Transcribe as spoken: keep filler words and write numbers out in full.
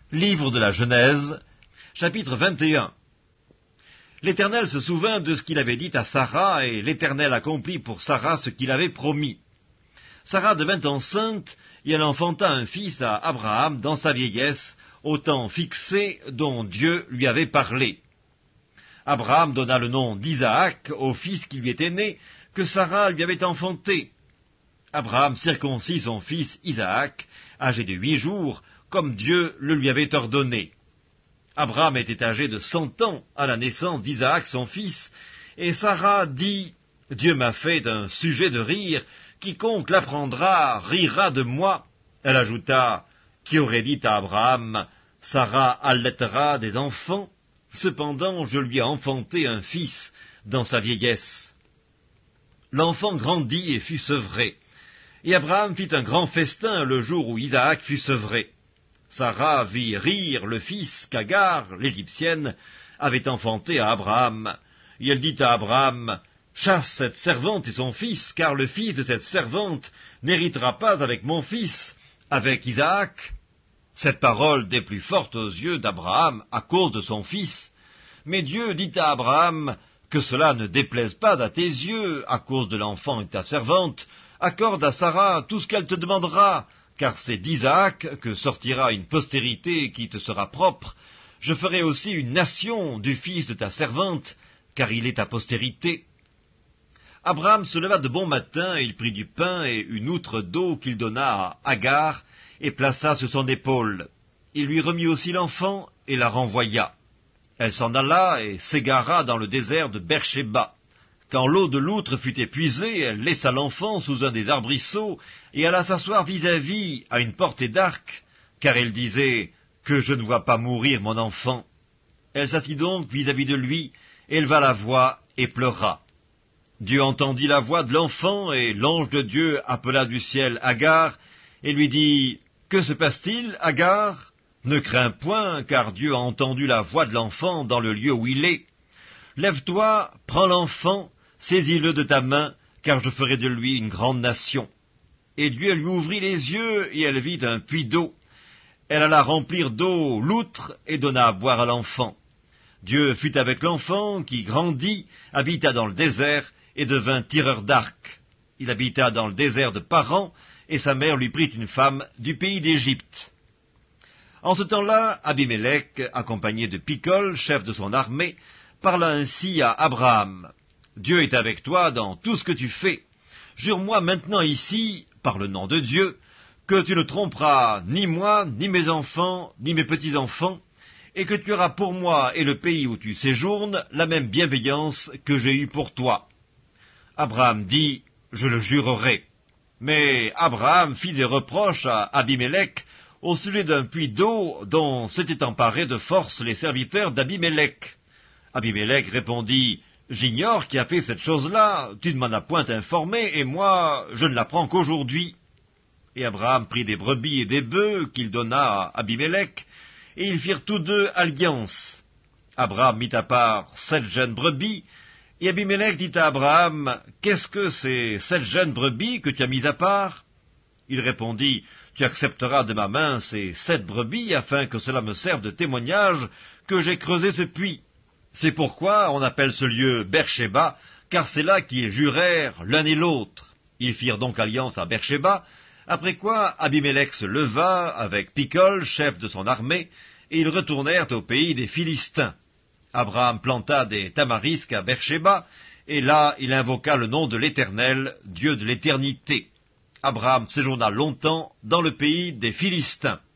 Livre de la Genèse, chapitre vingt et un. L'Éternel se souvint de ce qu'il avait dit à Sarah, et l'Éternel accomplit pour Sarah ce qu'il avait promis. Sarah devint enceinte, et elle enfanta un fils à Abraham dans sa vieillesse, au temps fixé dont Dieu lui avait parlé. Abraham donna le nom d'Isaac au fils qui lui était né, que Sarah lui avait enfanté. Abraham circoncit son fils Isaac, âgé de huit jours, comme Dieu le lui avait ordonné. Abraham était âgé de cent ans à la naissance d'Isaac son fils, et Sarah dit « Dieu m'a fait un sujet de rire, quiconque l'apprendra rira de moi. » Elle ajouta « Qui aurait dit à Abraham, Sarah allaitera des enfants? Cependant je lui ai enfanté un fils dans sa vieillesse. » L'enfant grandit et fut sevré. Et Abraham fit un grand festin le jour où Isaac fut sevré. Sarah vit rire le fils qu'Agar, l'Égyptienne, avait enfanté à Abraham. Et elle dit à Abraham, « Chasse cette servante et son fils, car le fils de cette servante n'héritera pas avec mon fils, avec Isaac. » Cette parole des plus fortes aux yeux d'Abraham à cause de son fils. Mais Dieu dit à Abraham, « Que cela ne déplaise pas à tes yeux, à cause de l'enfant et de ta servante, accorde à Sarah tout ce qu'elle te demandera, car c'est d'Isaac que sortira une postérité qui te sera propre. Je ferai aussi une nation du fils de ta servante, car il est ta postérité. » Abraham se leva de bon matin, et il prit du pain et une outre d'eau qu'il donna à Agar, et plaça sur son épaule. Il lui remit aussi l'enfant, et la renvoya. Elle s'en alla et s'égara dans le désert de Beersheba. Quand l'eau de l'outre fut épuisée, elle laissa l'enfant sous un des arbrisseaux et alla s'asseoir vis-à-vis à une portée d'arc, car elle disait « Que je ne vois pas mourir mon enfant. » Elle s'assit donc vis-à-vis de lui, éleva la voix et pleura. Dieu entendit la voix de l'enfant, et l'ange de Dieu appela du ciel Agar, et lui dit « Que se passe-t-il, Agar? Ne crains point, car Dieu a entendu la voix de l'enfant dans le lieu où il est. Lève-toi, prends l'enfant, saisis-le de ta main, car je ferai de lui une grande nation. » Et Dieu lui ouvrit les yeux, et elle vit un puits d'eau. Elle alla remplir d'eau l'outre, et donna à boire à l'enfant. Dieu fut avec l'enfant, qui grandit, habita dans le désert, et devint tireur d'arc. Il habita dans le désert de Paran, et sa mère lui prit une femme du pays d'Égypte. En ce temps-là, Abimélec, accompagné de Picol, chef de son armée, parla ainsi à Abraham. « Dieu est avec toi dans tout ce que tu fais. Jure-moi maintenant ici, par le nom de Dieu, que tu ne tromperas ni moi, ni mes enfants, ni mes petits-enfants, et que tu auras pour moi et le pays où tu séjournes la même bienveillance que j'ai eue pour toi. » Abraham dit, « Je le jurerai. » Mais Abraham fit des reproches à Abimélec au sujet d'un puits d'eau dont s'étaient emparés de force les serviteurs d'Abimélec. Abimélec répondit, « J'ignore qui a fait cette chose-là, tu ne m'en as point informé, et moi, je ne l'apprends qu'aujourd'hui. » Et Abraham prit des brebis et des bœufs qu'il donna à Abimélec, et ils firent tous deux alliance. Abraham mit à part sept jeunes brebis, et Abimélec dit à Abraham, « Qu'est-ce que ces sept jeunes brebis que tu as mis à part ?» Il répondit, « Tu accepteras de ma main ces sept brebis, afin que cela me serve de témoignage que j'ai creusé ce puits. C'est pourquoi on appelle ce lieu Beersheba, car c'est là qu'ils jurèrent l'un et l'autre. » Ils firent donc alliance à Beersheba, après quoi Abimélec se leva avec Picol, chef de son armée, et ils retournèrent au pays des Philistins. Abraham planta des tamarisques à Beersheba, et là il invoqua le nom de l'Éternel, Dieu de l'éternité. Abraham séjourna longtemps dans le pays des Philistins.